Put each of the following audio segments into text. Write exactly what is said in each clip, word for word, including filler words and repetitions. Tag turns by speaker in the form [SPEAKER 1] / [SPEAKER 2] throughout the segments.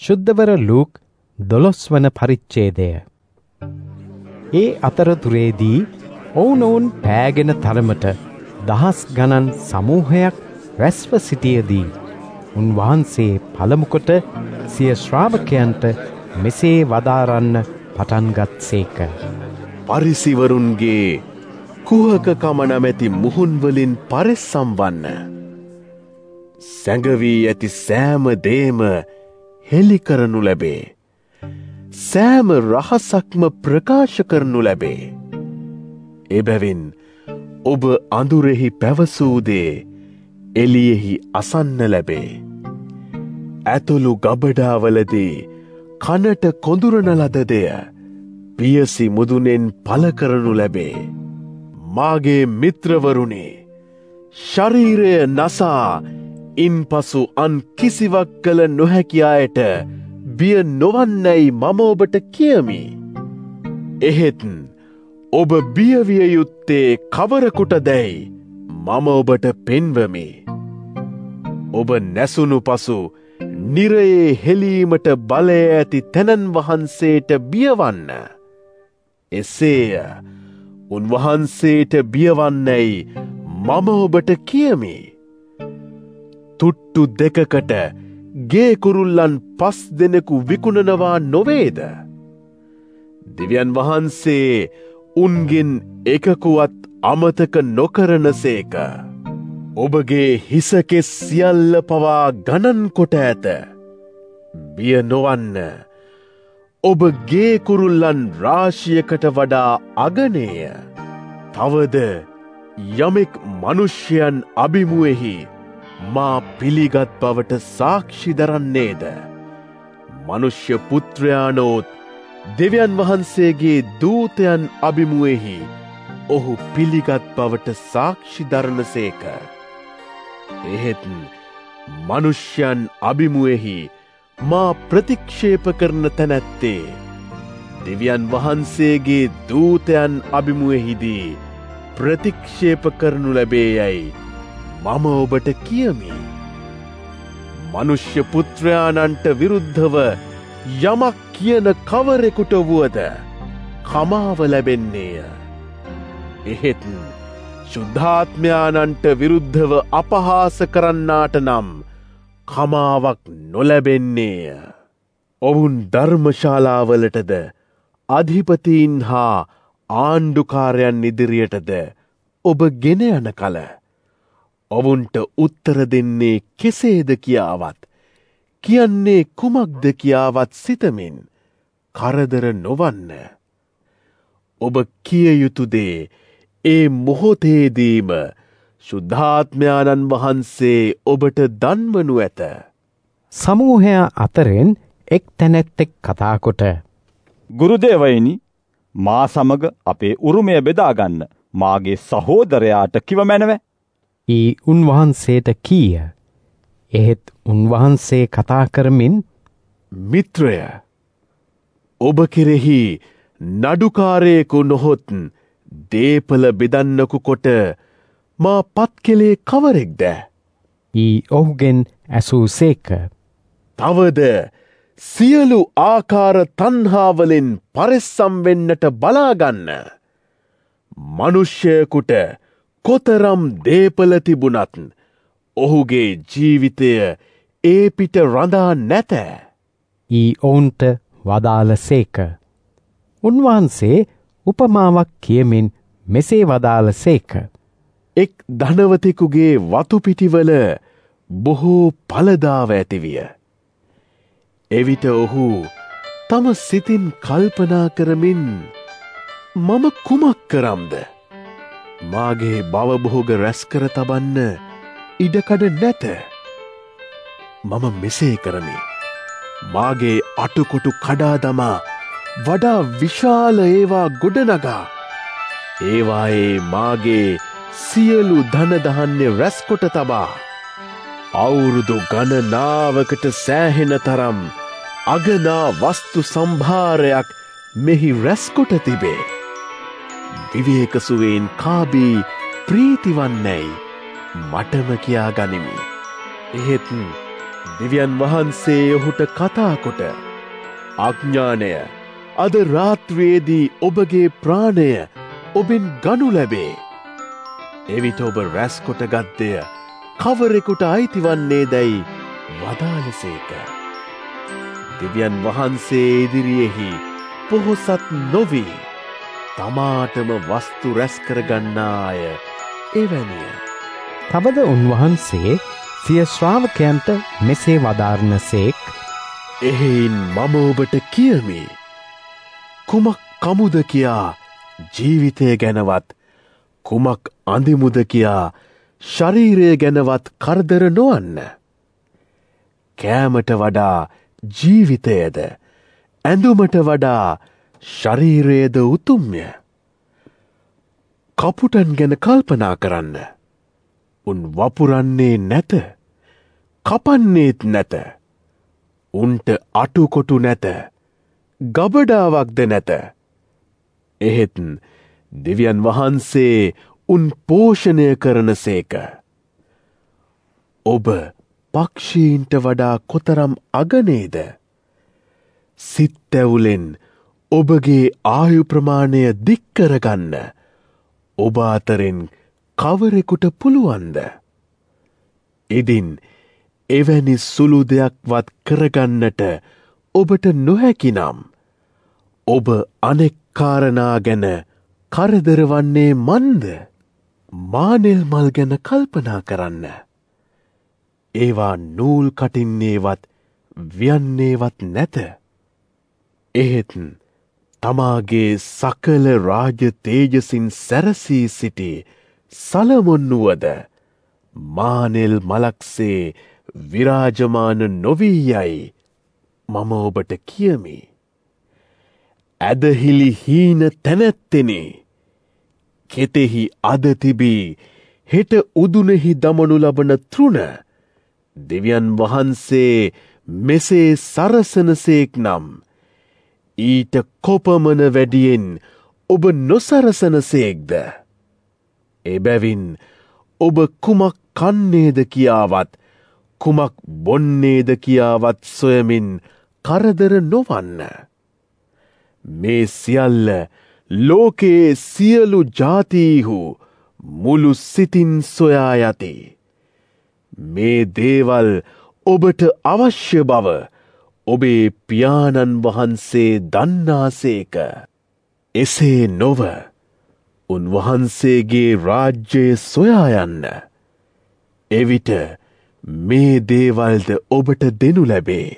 [SPEAKER 1] ශුද්ධවර Luke දොළොස් වන පරිච්ඡේදය. ඒ අතරතුරේදී ඔවුනොවුන් පෑගෙන තරමට දහස් ගණන් සමූහයක් රැස්ව සිටියදී උන්වහන්සේ පළමුකොට සිය ශ්‍රාවකයන්ට මෙසේ වදාරන්න පටන්ගත් සේක.
[SPEAKER 2] පරිසිවරුන්ගේ කුහකකම නැමැති මුහුන්වලින් පරිස්සම් වන්න. සැඟවී ඇති සෑම දේම හෙළි කරනු ලැබේ. සෑම රහසක්ම ප්‍රකාශ කරනු ලැබේ. එබැවින් ඔබ අඳුරෙහි පැවසූ දේ එළියෙහි අසන්න ලැබේ. ඇතුළු ගබඩාවලදී කනට කොඳුරන ලද දෙය පියසි මුදුනෙන් පළ කරනු ලැබේ. මාගේ මිත්‍රවරුනි, ශරීරය නසා ඉන්පසු අන් කිසිවක් කළ නොහැකි අයට බිය නොවන්නැයි මම ඔබට කියමි. එහෙත් ඔබ බියවිය යුත්තේ කවරකුට දැයි මම ඔබට පෙන්වමි. ඔබ නැසුණු පසු නිරයේ හෙලීමට බලය ඇති තැනන් වහන්සේට බියවන්න. එසේය උන්වහන්සේට බියවන්නැයි මම ඔබට කියමි. තුට්ටු දෙකකට ගේ කුරුල්ලන් පස් දෙනෙකු විකුණනවා නොවේද? දෙවියන් වහන්සේ උන්ගෙන් එකකුවත් අමතක නොකරන සේක. ඔබගේ හිසකෙස් සියල්ල පවා ගණන් කොට ඇත. බිය නොවන්න. ඔබ ගේ කුරුල්ලන් රාශියකට වඩා අගනේය. තවද යමෙක් මනුෂ්‍යයන් අභිමුවෙහි මා පිළිගත් බවට සාක්ෂි දරන්නේද? මනුෂ්‍ය පුත්‍රයානෝත් දෙවියන් වහන්සේගේ දූතයන් අභිමුවෙහි ඔහු පිළිගත් බවට සාක්ෂි දරනසේක. එහෙත් මනුෂ්‍යයන් අභිමුවෙහි මා ප්‍රතික්ෂේප කරන තැනැත්තේ දෙවියන් වහන්සේගේ දූතයන් අභිමුවෙහිදී ප්‍රතික්ෂේප කරනු ලැබේ යැයි මම ඔබට කියමි. මනුෂ්‍ය පුත්‍රයාණන්ට විරුද්ධව යමක් කියන කවරෙකුට වුවද කමාව ලැබෙන්නේය. එහෙත් ශුද්ධාත්මයාණන්ට විරුද්ධව අපහාස කරන්නාට නම් කමාවක් නොලැබෙන්නේය. ඔවුන් ධර්මශාලාවලටද අධිපතීන් හා ආණ්ඩුකාරයන් ඉදිරියටද ඔබ ගෙන යන කල ඔවුන්ට උත්තර දෙන්නේ කෙසේද කියාවත්, කියන්නේ කුමක්ද කියාවත් සිතමින් කරදර නොවන්න. ඔබ කිය යුතු දේ ඒ මොහොතේදීම ශුද්ධාත්මයාණන් වහන්සේ ඔබට දන්වනු ඇත.
[SPEAKER 1] සමූහය අතරෙන් එක් තැනැත්තෙක් කතාකොට,
[SPEAKER 3] ගුරුදේවයිනි, මා සමග අපේ උරුමය බෙදාගන්න මාගේ සහෝදරයාට කිව මැනව.
[SPEAKER 1] ඊ උන්වහන්සේට කීය. එහෙත් උන්වහන්සේ කතා කරමින්,
[SPEAKER 2] මිත්‍රය, ඔබ කෙරෙහි නඩුකාරයෙකු නොහොත් දේපල බෙදන්නකු කොට මා පත් කෙලේ කවරෙක්ද?
[SPEAKER 1] ඊ ඔහුගෙන් ඇසූ සේක.
[SPEAKER 2] තවද සියලු ආකාර තණ්හාවලින් පරිස්සම් වෙන්නට බලාගන්න. මනුෂ්‍යයෙකුට කොතරම් දේපල තිබුණත් ඔහුගේ ජීවිතය ඒ පිට රඳා නැත.
[SPEAKER 1] ඊ ඔවුන්ට වදාළ සේක. උන්වහන්සේ උපමාවක් කියමින් මෙසේ වදාළ සේක.
[SPEAKER 2] එක් ධනවතෙකුගේ වතුපිටිවල බොහෝ ඵලදාව ඇතිවිය. එවිට ඔහු තම සිතින් කල්පනා කරමින්, මම කුමක් කරම්ද? මාගේ භවභෝග රැස්කර තබන්න ඉඩකඩ නැත. මම මෙසේ කරමි. මාගේ අටුකොටු කඩා දමා වඩා විශාල ඒවා ගොඩනගා ඒවායේ මාගේ සියලු ධනධාන්‍ය රැස්කොට තබා අවුරුදු ගණනාවකට සෑහෙන තරම් අගනා වස්තු සම්භාරයක් මෙහි රැස්කොට තිබේ. විවේකසුවෙන් කාබී ප්‍රීතිවන්නැයි මටම කියා ගනිමි. එහෙත් දෙවියන් වහන්සේ ඔහුට කතා කොට අඥානය අද රාත්‍රියේදී ඔබගේ ප්‍රාණය ඔබෙන් ගනු ලැබේ. එවිට ඔබ රැස් කොට ගත් දෙය කවරෙකුට අයිතිවන්නේ දැයි වදාළසේක. දෙවියන් වහන්සේ ඉදිරියෙහි පොහොසත් නොවී තමාටම වස්තු රැස් කරගන්නාය එවැනිය.
[SPEAKER 1] තවද උන්වහන්සේ සිය ශ්‍රාවකයන්ට මෙසේ වදාරනසේක්.
[SPEAKER 2] එහෙයින් මම ඔබට කියමි. කුමක් කමුද කියා ජීවිතය ගැනවත් කුමක් අඳිමුද කියා ශරීරය ගැනවත් කරදර නොවන්න. කෑමට වඩා ජීවිතයද ඇඳුමට වඩා ශරීරයද උතුම්ය. කපුටන් ගැන කල්පනා කරන්න. උන් වපුරන්නේ නැත. කපන්නේත් නැත. උන්ට අටුකොටු නැත. ගබඩාවක්ද නැත. එහෙත් දෙවියන් වහන්සේ උන් පෝෂණය කරන සේක. ඔබ පක්ෂීන්ට වඩා කොතරම් අගනේද? සිත්තැවුලෙන් ඔබගේ ආයු ප්‍රමාණය දික්කරගන්න ඔබ අතරින් කවරෙකුට පුළුවන්ද? ඉදින් එවැනි සුළු දෙයක්වත් කරගන්නට ඔබට නොහැකිනම් ඔබ අනෙක් කාරණා ගැන කරදර වන්නේ මන්ද? මානෙල් මල් ගැන කල්පනා කරන්න. ඒවා නූල් කටින්නේවත් ව්‍යන්නේවත් නැත. එහෙත් තමාගේ සකල රාජ තේජසින් සැරසී සිටි සලමොන් වුවද මානෙල් මලක්සේ විරාජමාන නොවී යයි මම ඔබට කියමි. ඇදහිලි හීන තැනැත්තෙනි. කෙතෙහි අද තිබී හෙට උදුනෙහි දමනු ලබන තෘණ දෙවියන් වහන්සේ මෙසේ සරසනසේක් නම් ඊට කොපමණ වැඩියෙන් ඔබ නොසරසනසේක්ද? එබැවින් ඔබ කුමක් කන්නේද කියාවත් කුමක් බොන්නේද කියාවත් සොයමින් කරදර නොවන්න. මේ සියල්ල ලෝකයේ සියලු ජාතීහු මුළු සිතින් සොයා යති. මේ දේවල් ඔබට අවශ්‍ය බව ඔබේ පියාණන් වහන්සේ දන්නාසේක. එසේ නොව උන්වහන්සේගේ රාජ්‍යය සොයා යන්න. එවිට මේ දේවල්ද ඔබට දෙනු ලැබේ.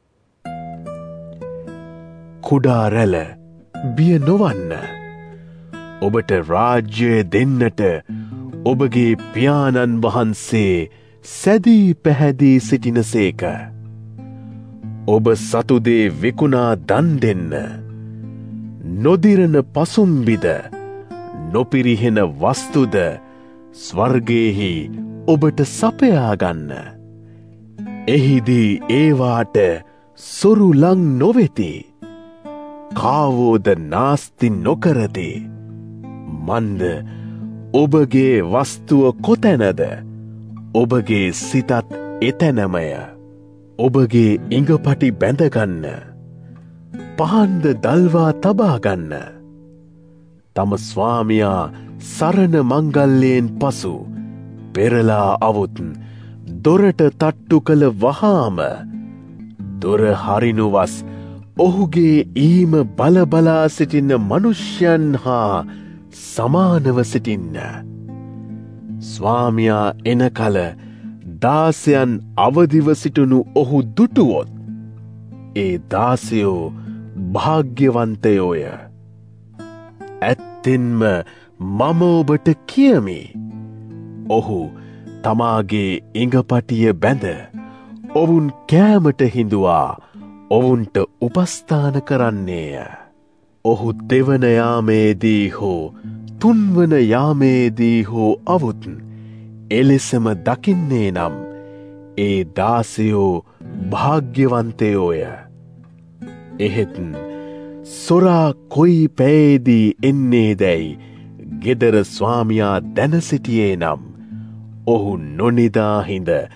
[SPEAKER 2] කුඩා රැළ බිය නොවන්න. ඔබට රාජ්‍යය දෙන්නට ඔබගේ පියාණන් වහන්සේ සැදී පැහැදී සිටිනසේක. ඔබ සතුදේ විකුණා දන් දෙන්න. නොදිරන පසුම්බිද නොපිරිහෙන වස්තුද ස්වර්ගයෙහි ඔබට සපයාගන්න. එහිදී ඒවාට සොරු ලං නොවෙති. කාවෝද නාස්ති නොකරති. මන්ද ඔබගේ වස්තුව කොතැනද? ඔබගේ සිතත් එතැනමය. ඔබගේ ඉඟපටි බැඳගන්න. පහන්ද දල්වා තබාගන්න. තම ස්වාමියා සරණ මංගල්ලයෙන් පසු පෙරලා අවුත් දොරට තට්ටු කළ වහාම දොර හරිනුවස් ඔහුගේ ඊම බලබලා සිටින මනුෂ්‍යයන් හා සමානව සිටින්න. ස්වාමියා එන කල දාසයන් අවදිව සිටුණු ඔහු දුටුවොත් ඒ දාසයෝ භාග්‍යවන්තයෝය. ඇත්තෙන්ම මම ඔබට කියමි. ඔහු තමාගේ ඉඟපටිය බැඳ ඔවුන් කෑමට හිඳුවා ඔවුන්ට උපස්ථාන කරන්නේය. ඔහු දෙවන යාමේදී හෝ තුන්වන යාමේදී හෝ අවුත් එලෙසම දකින්නේ නම් ඒ දාසයෝ භාග්‍යවන්තයෝය. එහෙත් සොරා කොයි පැයේදී එන්නේ දැයි ගෙදර ස්වාමියා දැන සිටියේ නම් ඔහු නොනිදා හිඳ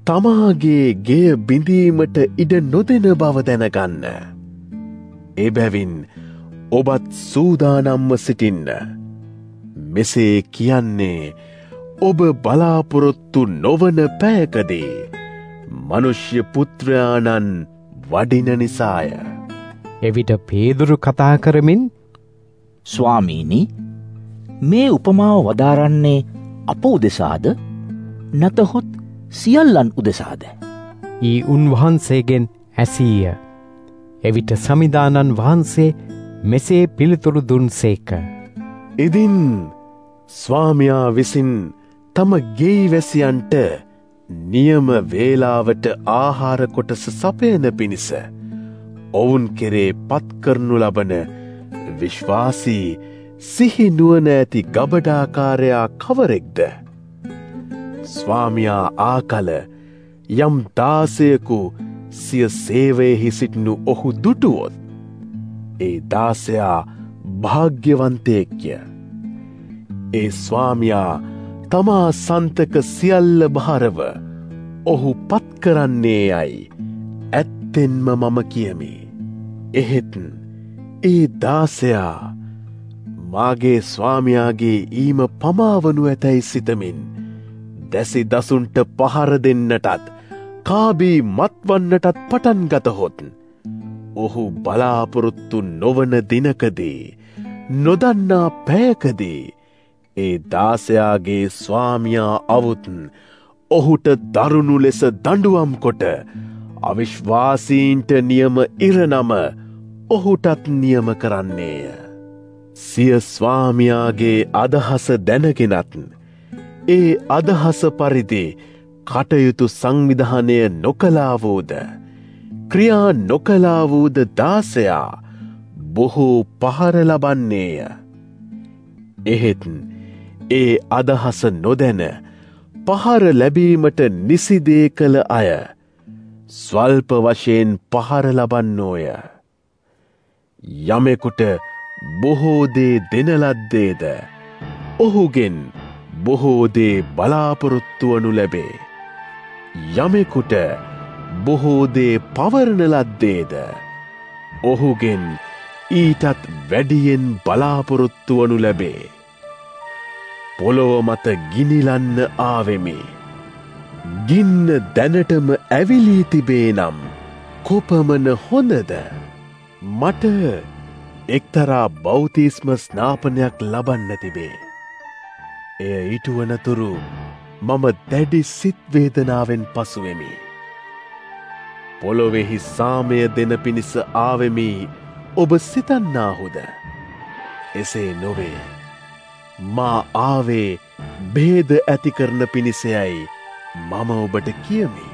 [SPEAKER 2] තමාගේ ගෙය බිඳීමට ඉඩ නොදෙන බව දැනගන්න. එබැවින් ඔබත් සූදානම්ව සිටින්න. මෙසේ කියන්නේ ඔබ බලාපොරොත්තු නොවන පැයකදී මනුෂ්‍ය පුත්‍රයාණන් වඩින නිසාය.
[SPEAKER 1] එවිට පේදුරු කතා කරමින්,
[SPEAKER 4] ස්වාමීනි, මේ උපමාව වදාරන්නේ අප උදෙසාද නැතහොත් සියල්ලන් උදෙසාද?
[SPEAKER 1] ඊ උන්වහන්සේගෙන් ඇසීය. එවිට සමිදානන් වහන්සේ මෙසේ පිළිතුරු දුන්සේක.
[SPEAKER 2] ඉදින් ස්වාමියා විසින් තම ගෙයිවැසියන්ට නියම වේලාවට ආහාර කොටස සපයන පිණිස ඔවුන් කෙරේ පත් කරනු ලබන විශ්වාසී සිහි නුවණ ඇති ගබඩාකාරයා කවරෙක්ද? ස්වාමියා ආකල යම් දාසයෙකු සිය සේවයෙහි සිටිනු ඔහු දුටුවොත් ඒ දාසයා භාග්‍යවන්තයෙක්ය. ඒ ස්වාමියා තමා සන්තක සියල්ල භාරව ඔහු පත් කරන්නේ යයි ඇත්තෙන්ම මම කියමි. එහෙත් ඒ දාසයා මාගේ ස්වාමියාගේ ඊම පමාවනු ඇතැයි සිතමින් දැසි දසුන්ට පහර දෙන්නටත් කාබී මත්වන්නටත් පටන් ගතහොත් ඔහු බලාපොරොත්තු නොවන දිනකදී නොදන්නා පැයකදී ඒ දාසයාගේ ස්වාමියා අවුත් ඔහුට දරුණු ලෙස දඬුවම් කොට අවිශ්වාසීන්ට නියම ඉරණම ඔහුටත් නියම කරන්නේය. සිය ස්වාමියාගේ අදහස දැනගෙනත් ඒ අදහස පරිදි කටයුතු සංවිධානය නොකලාවෝද ක්‍රියා නොකලාවෝද දාසයා බොහෝ පහර ලබන්නේය. එහෙත් ඒ අදහස නොදැන පහර ලැබීමට නිසිදේ කළ අය ස්වල්ප වශයෙන් පහර ලබන්නෝය. යමෙකුට බොහෝ දේ දෙන ලද්දේද ඔහුගෙන් බොහෝ දේ බලාපොරොත්තු වනු ලැබේ. යමෙකුට බොහෝ දේ පවරන ලද්දේද ඔහුගෙන් ඊටත් වැඩියෙන් බලාපොරොත්තු වනු ලැබේ. පොළොව මත ගිනිලන්න ආවෙමි. ගින්න දැනටම ඇවිලී තිබේ නම් කොපමණ හොඳද? මට එක්තරා බෞතිස්ම ස්නාපනයක් ලබන්න තිබේ. එය ඉටුවනතුරු මම දැඩි සිත් වේදනාවෙන් පසුවෙමි. පොළොවෙහි සාමය දෙන පිණිස ආවෙමි ඔබ සිතන්නාහුද? එසේ නොවේ. මා ආවේ භේද ඇති කරන පිණිසයයි මම ඔබට කියමි.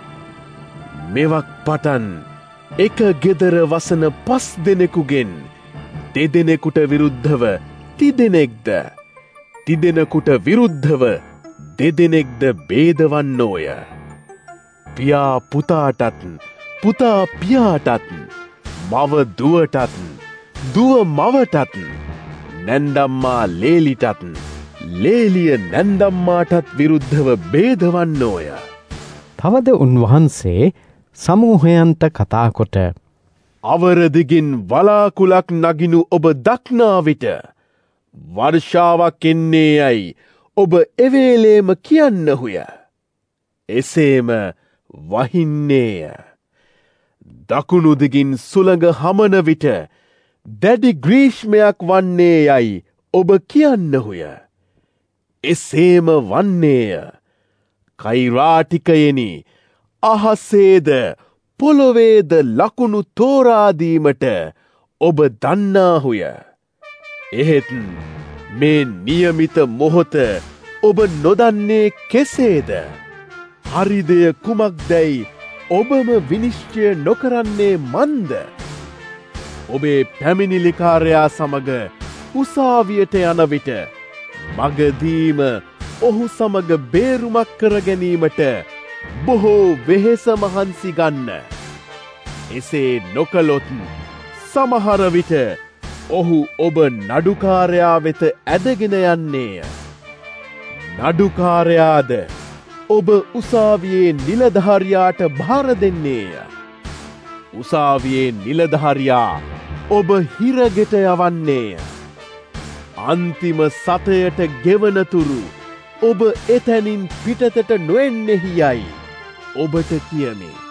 [SPEAKER 2] මෙවක් පටන් එක ගෙදර වසන පස් දෙනෙකුගෙන් දෙදෙනෙකුට විරුද්ධව තිදෙනෙක්ද තිදෙනෙකුට විරුද්ධව දෙදෙනෙක්ද බේදවන්නෝය. පියා පුතාටත් පුතා පියාටත් මව දුවටත් දුව මවටත් නැන්දම්මා ලේලිටත් ලේලිය නැන්දම්මාටත් විරුද්ධව බේදවන්නෝය.
[SPEAKER 1] තවද උන්වහන්සේ සමූහයන්ට කතාකොට,
[SPEAKER 2] අවරදිගින් වලාකුලක් නගිනු ඔබ දක්නා විට වර්ෂාවක් එන්නේ යයි ඔබ එවේලේම කියන්නහුය. එසේම වහින්නේය. දකුණුදිගින් සුළඟ හමන විට දැඩි ග්‍රීෂ්මයක් වන්නේ යයි ඔබ කියන්නහුය. එසේම වන්නේය. කෛරාටිකයෙනි, අහසේද පොළොවේද ලකුණු තෝරාදීමට ඔබ දන්නාහුය. එහෙත් මේ නියමිත මොහොත ඔබ නොදන්නේ කෙසේද? හරිදය කුමක්දැයි ඔබම විනිශ්චය නොකරන්නේ මන්ද? ඔබේ පැමිණිලිකාරයා සමග උසාවියට යන විට මගදීම ඔහු සමග බේරුමක් කර ගැනීමට බොහෝ වෙහෙස මහන්සි ගන්න. එසේ නොකළොත් සමහර විට ඔහු ඔබ නඩුකාරයා වෙත ඇදගෙන යන්නේය. නඩුකාරයාද ඔබ උසාවියේ නිලධාරියාට භාර දෙන්නේය. උසාවියේ නිලධාරියා ඔබ හිරගෙට යවන්නේය. අන්තිම සතයට ගෙවනතුරු ඔබ එතැනින් පිටතට නොෙන්නෙහි යයි ඔබට කියමි.